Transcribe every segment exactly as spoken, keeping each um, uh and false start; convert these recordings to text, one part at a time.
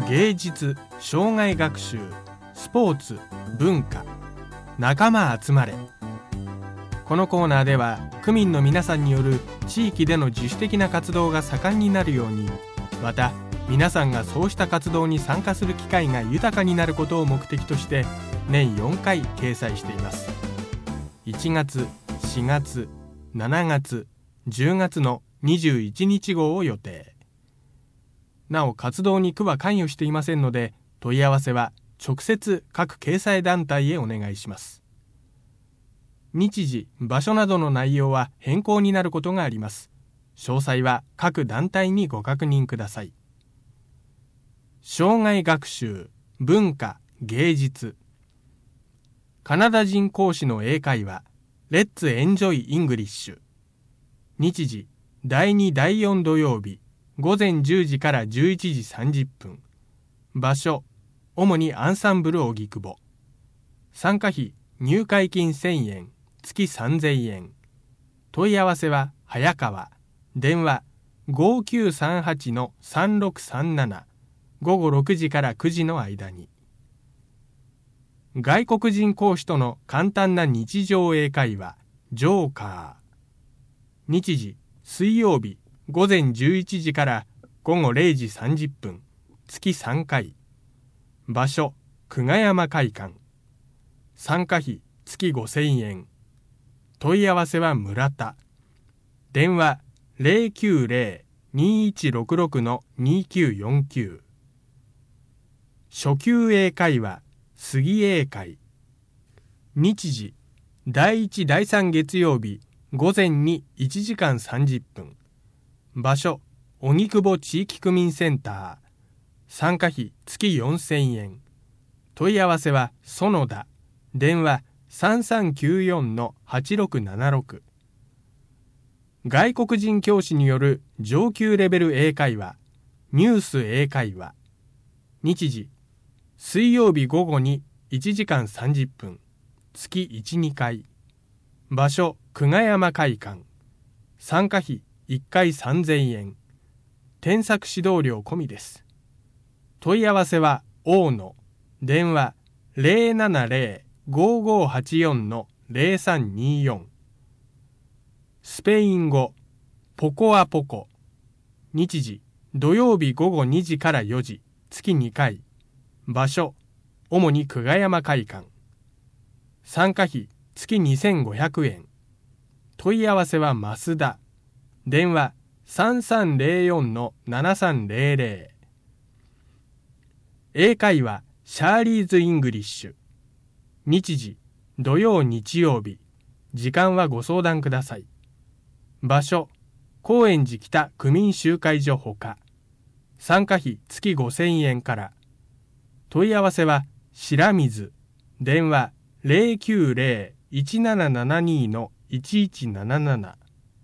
芸術、障害学習、スポーツ、文化、仲間集まれ。このコーナーでは区民の皆さんによる地域での自主的な活動が盛んになるように、また皆さんがそうした活動に参加する機会が豊かになることを目的として年よんかい掲載しています。いちがつ、しがつ、しちがつ、じゅうがつのにじゅういちにち号を予定。なお活動に区は関与していませんので、問い合わせは直接各掲載団体へお願いします。日時、場所などの内容は変更になることがあります。詳細は各団体にご確認ください。障害学習、文化、芸術。カナダ人講師の英会話、レッツエンジョイイングリッシュ。日時、だいに、だいよん土曜日、午前じゅうじからじゅういちじさんじゅっぷん。場所、主にアンサンブル荻窪。参加費、入会金せんえん、月さんぜんえん。問い合わせは早川。電話 ごきゅうさんはち さんろくさんなな。午後ろくじからくじの間に。外国人講師との簡単な日常英会話、ジョーカー。日時、水曜日、午前じゅういちじから午後れいじさんじゅっぷん。月さんかい。場所、久我山会館。参加費、月ごせんえん。問い合わせは村田。電話 ゼロきゅうゼロ にいちろくろく にきゅうよんきゅう。初級英会話、杉英会。日時、だいいち、だいさん月曜日、午前にいちじかんさんじゅっぷん。場所、荻窪地域区民センター。参加費、月よんせんえん。問い合わせは園田。電話さんさんきゅうよん はちろくななろく。外国人教師による上級レベル英会話、ニュース英会話。日時、水曜日午後にいちじかんさんじゅっぷん。月いち、にかい。場所、久我山会館。参加費いっかいさんぜんえん。添削指導料込みです。問い合わせは大野。電話ゼロななゼロ ごごはちよん ゼロさんによん。スペイン語、ポコアポコ。日時、土曜日午後にじからよじ、月にかい。場所、主に久我山会館。参加費、月にせんごひゃくえん。問い合わせは増田。電話さんさんゼロよん ななさんゼロゼロ。英会話、シャーリーズ・イングリッシュ。日時、土曜日曜日。時間はご相談ください。場所、高円寺北区民集会所ほか。参加費月ごせんえんから。問い合わせは白水。電話ゼロきゅうゼロ いちななななに いちいちなななな。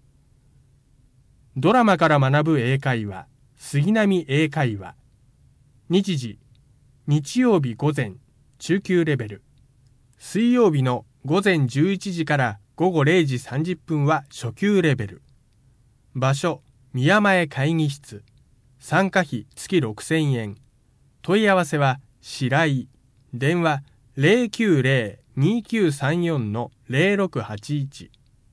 ドラマから学ぶ英会話、杉並英会話。日時、日曜日午前、中級レベル。水曜日の午前じゅういちじから午後れいじさんじゅっぷんは初級レベル。場所、宮前会議室。参加費月ろくせんえん。問い合わせは白井。電話ゼロきゅうゼロ にきゅうさんよん ゼロろくはちいち。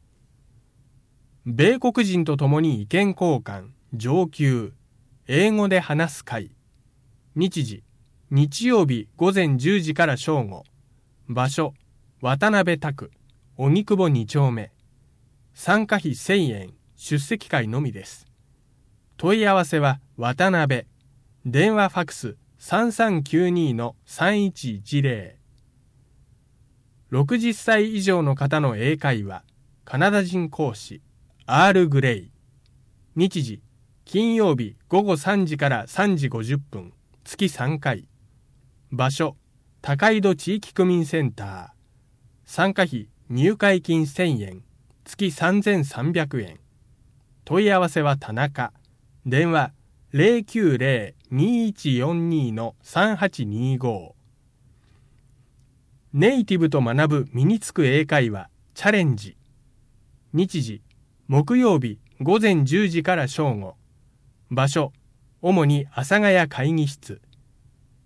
米国人と共に意見交換、上級。英語で話す会。日時、日曜日午前じゅうじから正午。場所、渡辺拓、荻窪に丁目。参加費せんえん、出席会のみです。問い合わせは渡辺。電話ファクスさんさんきゅうに さんいちいちゼロ。ろくじゅっさい以上の方の英会話、カナダ人講師、アール・グレイ。日時、金曜日午後さんじからさんじごじゅっぷん、月さんかい。場所、高井戸地域区民センター。参加費、入会金せんえん、月さんぜんさんびゃくえん。問い合わせは田中。電話ゼロきゅうゼロ にいちよんに さんはちにご。ネイティブと学ぶ身につく英会話、チャレンジ。日時、木曜日午前じゅうじから正午。場所、主に阿佐ヶ谷会議室。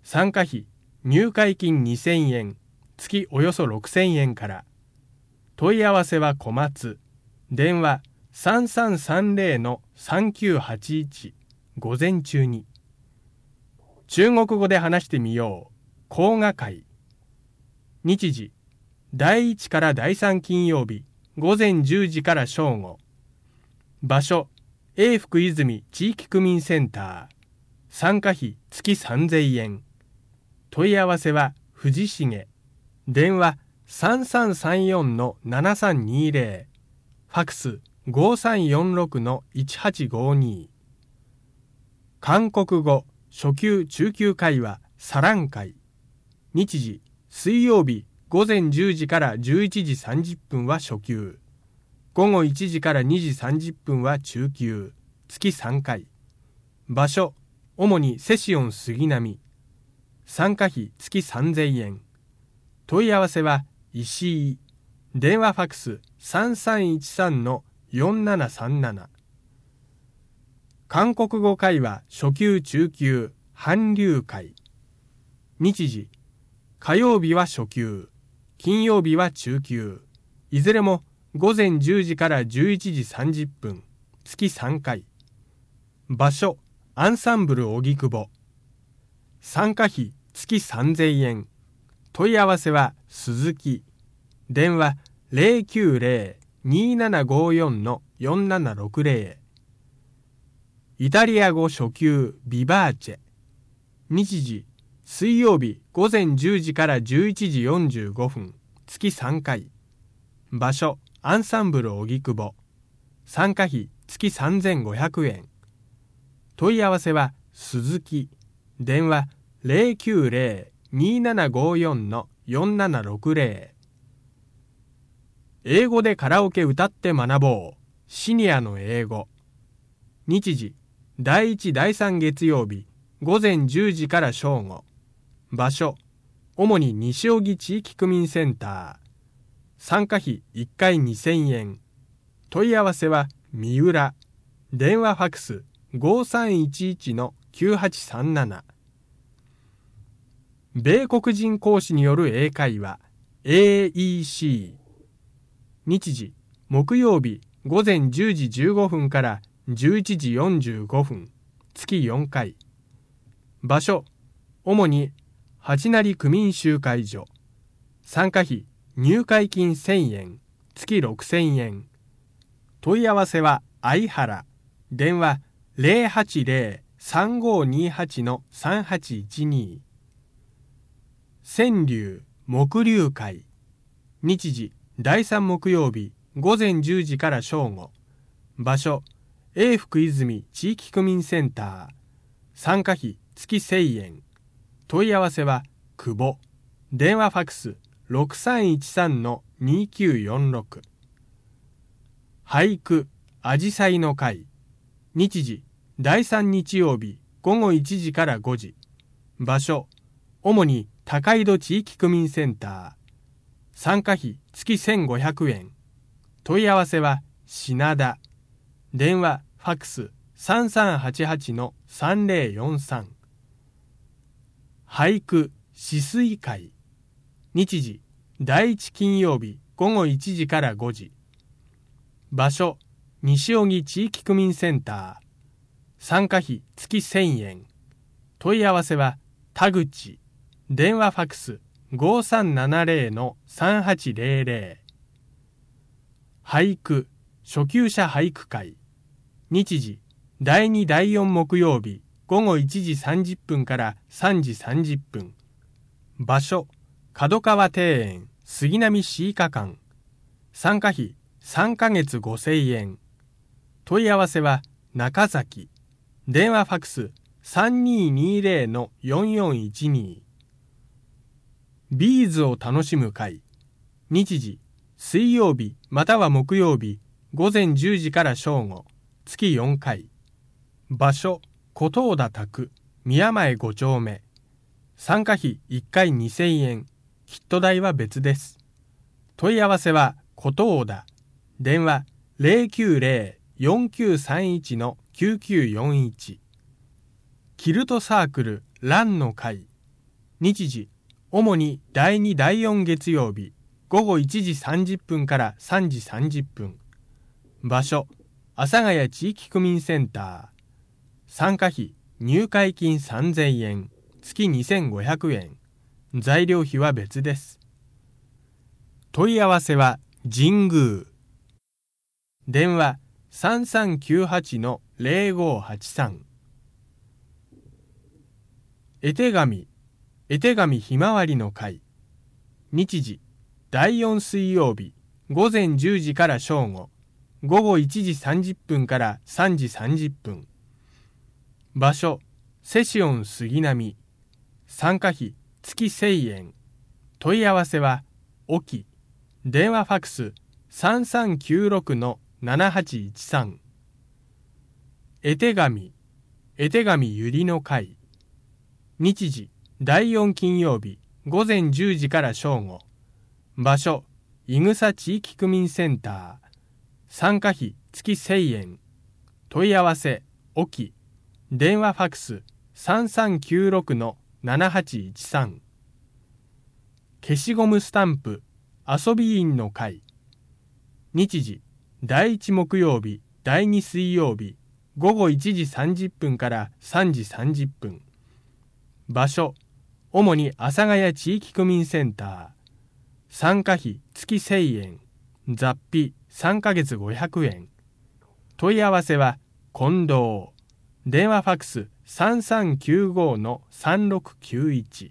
参加費、入会金にせんえん、月およそろくせんえんから。問い合わせは小松。電話さんさんさんぜろのさんきゅうはちいち、午前中に。中国語で話してみよう。講話会。日時、だいいちからだいさん金曜日、午前じゅうじから正午。場所、永福泉地域区民センター。参加費月さんぜんえん。問い合わせは藤重。電話さんさんさんよんのななさんにぜろ。ファクスごさんよんろくのいちはちごに。韓国語初級中級会話サラン会。日時、水曜日午前じゅうじからじゅういちじさんじゅっぷんは初級。午後いちじからにじさんじゅっぷんは中級。月さんかい。場所、主にセシオン杉並。参加費月さんぜんえん。問い合わせは石井。電話ファクスさんさんいちさんのよんななさんなな。韓国語会話初級中級韓流会。日時、火曜日は初級、金曜日は中級。いずれも午前じゅうじからじゅういちじさんじゅっぷん。月さんかい。場所、アンサンブル荻窪。参加費月さんぜんえん。問い合わせは鈴木。電話ゼロきゅうゼロ にーななごよんのよんななろくゼロ。イタリア語初級ビバーチェ。日時、水曜日午前じゅうじからじゅういちじよんじゅうごふん。月さんかい。場所、アンサンブル荻窪。参加費月さんぜんごひゃくえん。問い合わせは鈴木。電話ゼロきゅうゼロ にーななごよんのよんななろくゼロ。英語でカラオケ歌って学ぼう。シニアの英語。日時、だいいちだいさん月曜日午前じゅうじから正午。場所、主に西荻地域区民センター。参加費いっかいにせんえん。問い合わせは三浦。電話ファクスごさんいちいちのきゅうはちさんなな。米国人講師による英会話 エーイーシー。日時、木曜日午前じゅうじじゅうごふんからじゅういちじよんじゅうごふん。月よんかい。場所、主に八成区民集会所。参加費入会金せんえん。月ろくせんえん。問い合わせは相原。電話ゼロはちゼロ さんごにはちのさんはちいちに。川柳木柳会。日時、だいさん木曜日午前じゅうじから正午。場所、永福泉地域区民センター。参加費月せんえん。問い合わせは久保。電話ファクスろくさんいちさんのにきゅうよんろく。俳句あじさいの会。日時、だいさん日曜日午後いちじからごじ。場所、主に高井戸地域区民センター。参加費月せんごひゃくえん。問い合わせは品田。電話ファクスさんさんはちはちのさんぜろよんさん。俳句止水会。日時、だいいち金曜日午後いちじからごじ。場所、西荻地域区民センター。参加費月せんえん。問い合わせは田口。電話ファクスごさんななゼロのさんはちゼロゼロ。俳句初級者俳句会。日時、だいにだいよん木曜日午後いちじさんじゅっぷんからさんじさんじゅっぷん。場所、角川庭園杉並市医科館。参加費さんかげつごせんえん。問い合わせは中崎。電話ファクスさんにーにーゼロのよんよんいちに。ビーズを楽しむ会。日時、水曜日または木曜日午前じゅうじから正午。月よんかい。場所、小東田宅宮前ご丁目。参加費いっかいにせんえん。キット代は別です。問い合わせは小東田。電話ゼロきゅうゼロ よんきゅうさんいちのきゅうきゅうよんいち。キルトサークルランの会。 日時、主にだいにだいよん月曜日、ごごいちじさんじゅっぷんからさんじさんじゅっぷん。場所、阿佐ヶ谷地域区民センター。参加費、入会金さんぜんえん、月にせんごひゃくえん。材料費は別です。問い合わせは神宮。電話さんさんきゅうはちのぜろごはちさん。絵手紙、絵手紙ひまわりの会。日時、だいよん水曜日、ごぜんじゅうじから正午、ごごいちじさんじゅっぷんからさんじさんじゅっぷん。場所、セシオン杉並。参加費、月せんえん。問い合わせは、おき。電話ファクス、さんさんきゅうろくのななはちいちさん。絵手紙、絵手紙ゆりの会。日時、だいよん金曜日、ごぜんじゅうじから正午。場所、いぐさ地域区民センター。参加費、月せんえん。問い合わせ、おき。電話ファクス、さんさんきゅうろくのななはちいちさん。消しゴムスタンプ、遊び員の会。日時、だいいち木曜日、だいに水曜日、ごごいちじさんじゅっぷんからさんじさんじゅっぷん。場所、主に阿佐ヶ谷地域区民センター。参加費、月せんえん。雑費、さんかげつごひゃくえん。問い合わせは、近藤。電話ファクス、さんさんきゅうごのさんろくきゅういち。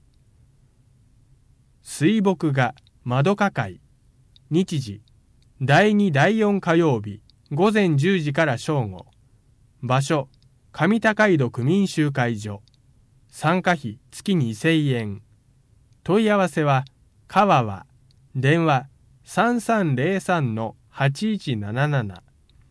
水墨画、まどか会。日時、だいにだいよん火曜日、ごぜんじゅうじから正午。場所、上高井戸区民集会所。参加費、月にせんえん。問い合わせは、川和。電話、さんさんぜろさんのはちいちなななな。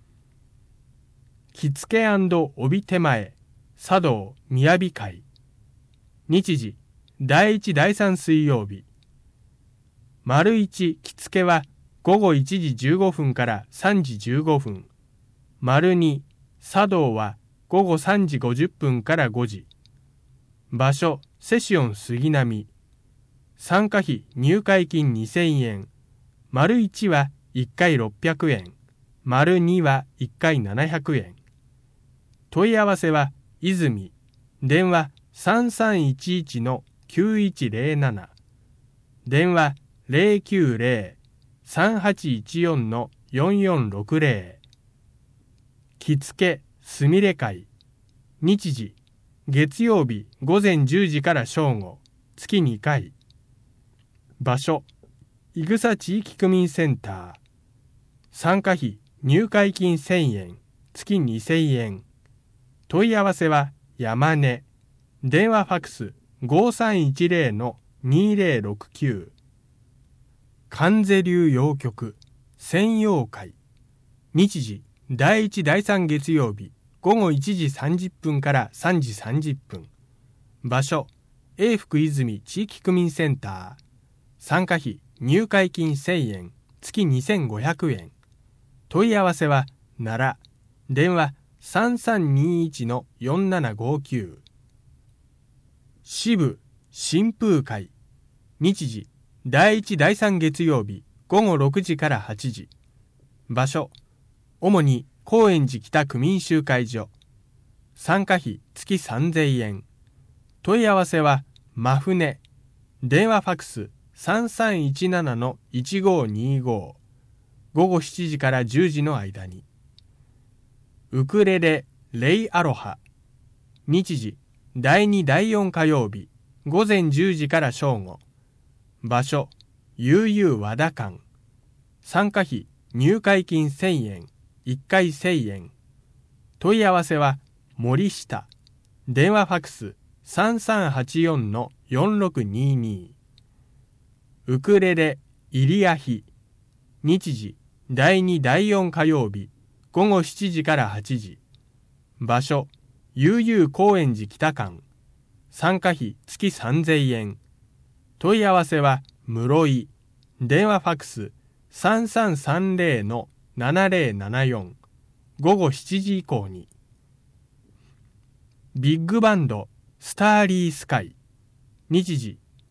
着付け&帯手前、茶道雅会。日時、だいいちだいさん水曜日。丸一着付けはごごいちじじゅうごふんからさんじじゅうごふん。丸二茶道はごごさんじごじゅっぷんからごじ。場所、セシオン杉並。参加費入会金にせんえん。丸いちはいっかいろっぴゃくえん。丸にはいっかいななひゃくえん。問い合わせは泉。電話さんさんいちいちのきゅういちぜろなな。電話ぜろきゅうぜろ さんはちいちよんのよんよんろくぜろ。着付けすみれ会。日時、月曜日ごぜんじゅうじから正午、月にかい。場所、いぐさ地域区民センター。参加費入会金せんえん、月にせんえん。問い合わせは山根。電話ファクスごさんいちぜろのにぜろろくきゅう。観世流謡曲専用会。日時、だいいちだいさん月曜日、ごごいちじさんじゅっぷんからさんじさんじゅっぷん。場所、永福泉地域区民センター。参加費入会金せんえん、月にせんごひゃくえん。問い合わせは奈良。電話さんさんにいちのよんななごきゅう。支部新風会。日時、だいいちだいさん月曜日、ごごろくじからはちじ。場所、主に高円寺北区民集会所。参加費月さんぜんえん。問い合わせは真船。電話ファクスさんさんいちななのいちごにご。ごごしちじからじゅうじの間に。ウクレレレイアロハ。日時、だいにだいよん火曜日、ごぜんじゅうじから正午。場所、悠々和田館。参加費入会金せんえん、いっかいせんえん。問い合わせは森下。電話ファクスさんさんはちよんのよんろくにに。ウクレレイリアヒ。日時、だいにだいよん火曜日、ごごしちじからはちじ。場所、悠々高円寺北館。参加費月さんぜんえん。問い合わせは室井。電話ファクスさんさんさんぜろのななぜろななよん。ごごしちじ以降に。ビッグバンドスターリースカイ。日時、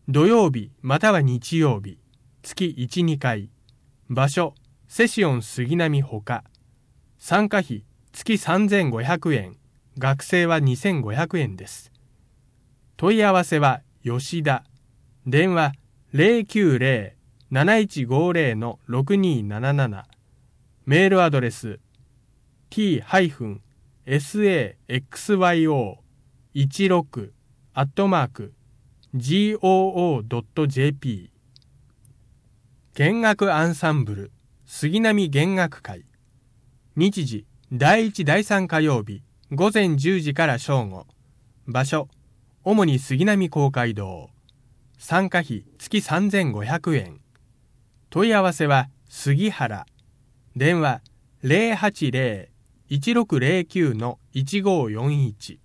土曜日または日曜日、月いち、にかい。場所、セシオン杉並ほか。参加費、月さんぜんごひゃくえん。学生はにせんごひゃくえんです。問い合わせは吉田。電話 ゼロきゅうゼロ なないちごゼロ のろくにーなななな。メールアドレス ティーエスエーエックスワイオーいちろく アットマーク ジーオーオードットジェーピー。弦楽アンサンブル杉並弦楽会。日時だいいちだいさん火曜日午前じゅうじから正午。場所主に杉並公会堂。参加費月さんぜんごひゃくえん。問い合わせは杉原。電話 ゼロはちゼロ いちろくゼロきゅう のいちごよんいち。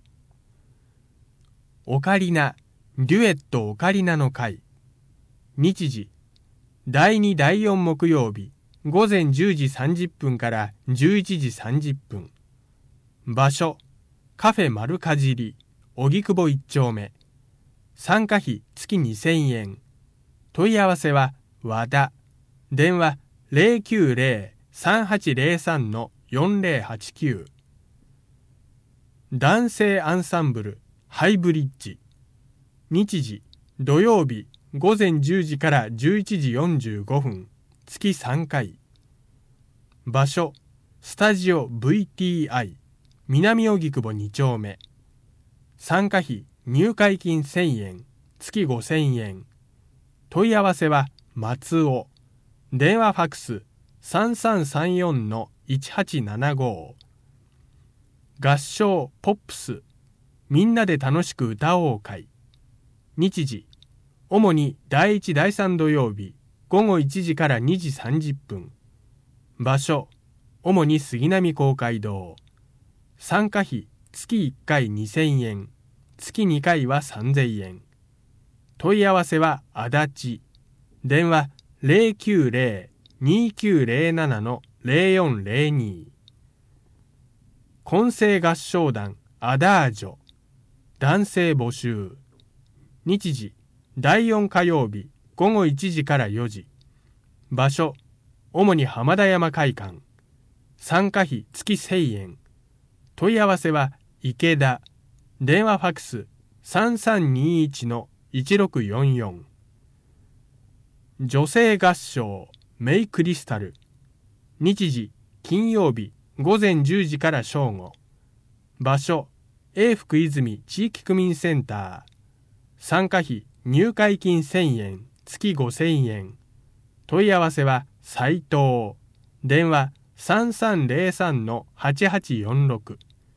オカリナデュエットオカリナの会。日時だいにだいよん木曜日午前じゅうじさんじゅっぷんからじゅういちじさんじゅっぷん。場所カフェ丸かじり荻窪いっ丁目。参加費月にせんえん。問い合わせは和田。電話 ゼロきゅうゼロ さんはちゼロさん のよんゼロはちきゅう。男性アンサンブルハイブリッジ。日時土曜日午前じゅうじからじゅういちじよんじゅうごふん。月さんかい。場所スタジオ ブイティーアイ 南荻窪に丁目。参加費入会金せんえん、月ごせんえん。問い合わせは松尾。電話ファックスさんさんさんよんのいちはちななご。合唱ポップスみんなで楽しく歌おう会。日時主にだいいちだいさん土曜日午後いちじからにじさんじゅっぷん。場所主に杉並公会堂。参加費月いっかいにせんえん、月にかいはさんぜんえん。問い合わせは足立。電話 ゼロきゅうゼロ にきゅうゼロなな のゼロよんゼロに。混声合唱団アダージョ。男性募集。日時だいよん火曜日午後いちじからよじ。場所主に浜田山会館。参加費月せんえん。問い合わせは池田。電話ファックスさんさんにいちのいちろくよんよん。女性合唱メイクリスタル。日時金曜日午前じゅうじから正午。場所永福泉地域区民センター。参加費入会金せんえん、月ごせんえん。問い合わせは斉藤。電話さんさんゼロさんのはちはちよんろく。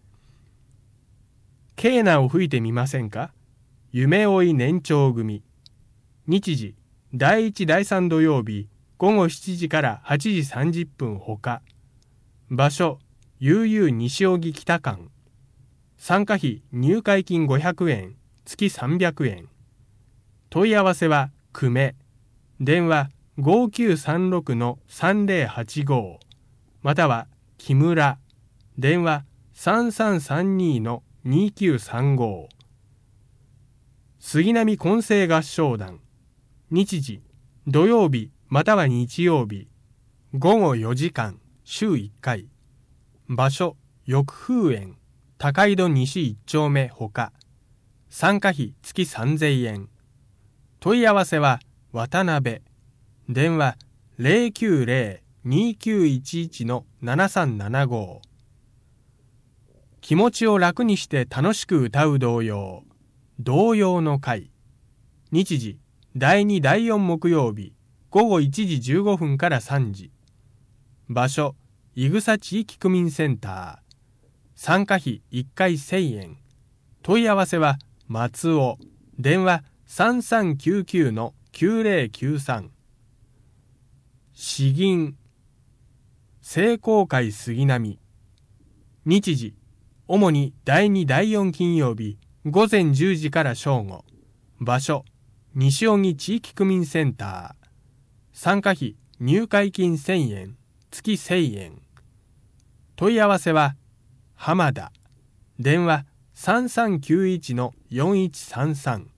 ケーナを吹いてみませんか。夢追い年長組。日時だいいちだいさん土曜日午後しちじからはちじさんじゅっぷんほか。場所悠々西荻北館。参加費入会金ごひゃくえん、月さんびゃくえん。問い合わせは久米。電話ごきゅうさんろくのさんゼロはちご。または木村。電話さんさんさんにのにきゅうさんご。杉並混声合唱団。日時土曜日または日曜日午後よじかん週いっかい。場所翼風園高井戸西いっ丁目ほか。参加費月さんぜんえん。問い合わせは渡辺。電話ゼロきゅうゼロ にきゅういちいちのななさんななご。気持ちを楽にして楽しく歌う童謡童謡の会。日時だいにだいよん木曜日午後いちじじゅうごふんからさんじ。場所井草地域区民センター。参加費いっかいせんえん。問い合わせは松尾。電話さんさんきゅうきゅうのきゅうゼロきゅうさん。詩吟聖公会杉並。日時主にだいにだいよん金曜日午前じゅうじから正午。場所西荻地域区民センター。参加費入会金せんえん、月せんえん。問い合わせは浜田。電話さんさんきゅういちのよんいちさんさん。